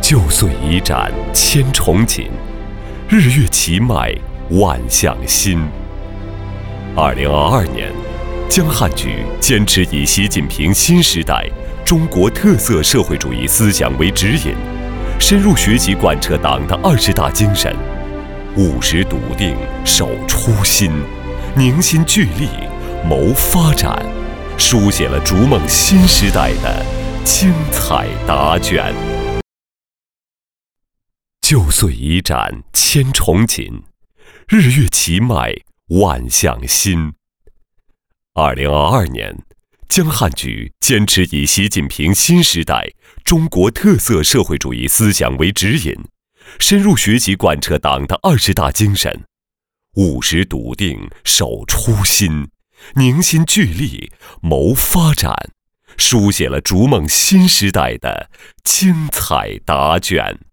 旧岁已斩千重锦，日月齐迈万象新。2022年，江汉局坚持以习近平新时代中国特色社会主义思想为指引，深入学习贯彻党的20大精神，务实笃定守初心，凝心聚力谋发展，书写了逐梦新时代的精彩答卷。旧岁已斩千重锦，日月齐迈万象新。2022年，江汉局坚持以习近平新时代中国特色社会主义思想为指引，深入学习贯彻党的20大精神，务实笃定守初心，凝心聚力谋发展，书写了逐梦新时代的精彩答卷。